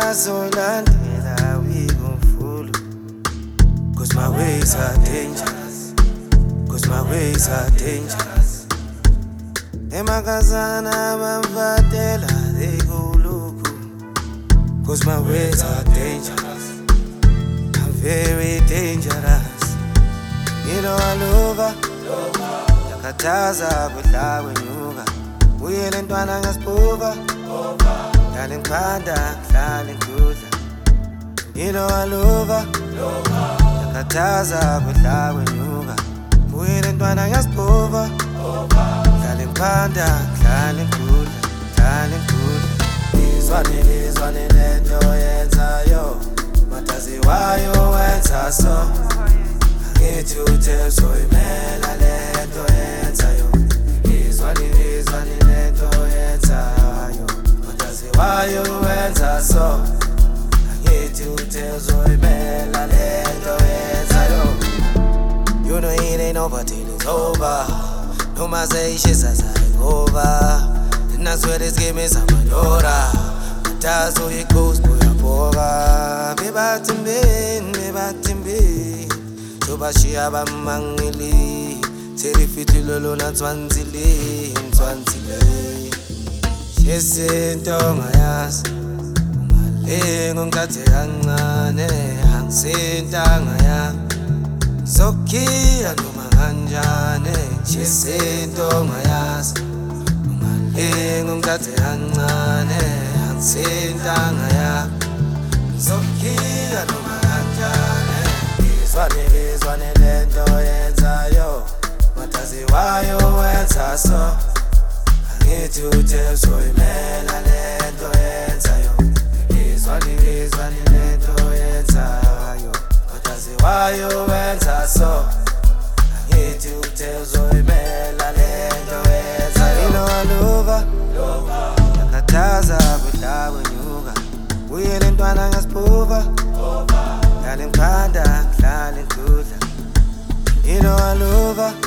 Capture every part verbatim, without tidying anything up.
Angazolandela we gon' follow, cause my ways are dangerous, cause my ways are dangerous. Emakazana bamvatela they go loco, cause my ways are dangerous, I'm very dangerous. You know I love her, yakataza kudla kwenyuka, uyele ntwana ngasibuka, dlala ngiphanda dlala ngidudla. You know I love her, yakataza kudla kwenyuka, uyele ntwana ngasibuka, dlala ngiphanda dlala ngidudla, dlala ngidudla. Izwane izwane lento yenzayo, mataziwayo wenza so. Ngithi uthe soyimela lento yenzayo, izwane izwane lento yenzayo, mataziwayo wenza so. Ngithi uthe soyimela lento yenzayo. You know it ain't over till it's over. No más ishisa over. And I swear this game is a manora. Matazo ye goes boy apoga. Bebatimbe, bebatimbe. Tobashia bamangili. Terifiti lolo na twanzili, twanzili. Shesinto ngayas. Ungalengo ngate kancane, angisinta ngaya. Sokia noma kanjane, shesinto ngayas. Ungalengo ngate kancane, angisinta ngaya. Sokia noma kanjane. Izwane izwane lento yenzayo, mataziwayo wenza so. Angithi uthe soyimela lento yenzayo, izwane izwane lento yenzayo, mataziwayo wenza so. Angithi uthe soyimela lento yenzayo. You know I love her, yakataza kudla kwenyuka, uyele ntwana ngasibuka, dlala ngiphanda dlala ngidudla. You know I love her,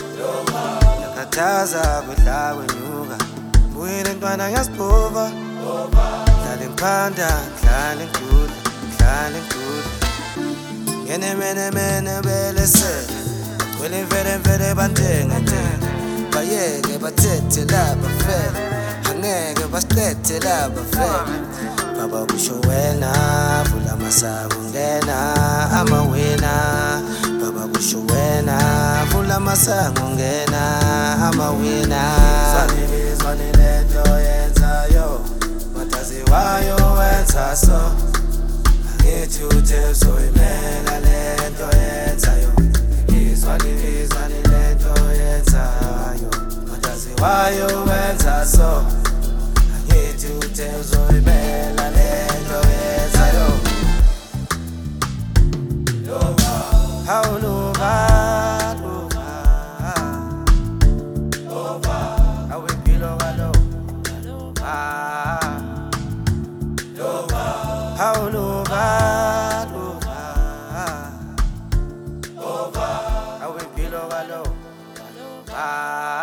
yakataza kudla kwenyuka, uyele ntwana ngasibuka, dlala ngiphanda dlala ngidudla, dlala ngidudla. Ngene mene mene belesele, kwele mvele mvele bantenge ntenge, bayeke bathethe laba fele, angeke basithethe laba fele. Baba kusho wena, vula masango ngena amawina. Baba kusho wena, vula masango ngena amawina. Izwane izwane lento yenzayo, mataziwayo wenza so. Angithi uthe soyimela lento yenzayo, izwane izwane lento yenzayo, mataziwayo wenza so. Angithi uthe soyimela lento yenzayo. How lova, lova, lova. How we feel over lova, lova. How lova, lova, lova. How we feel over lova.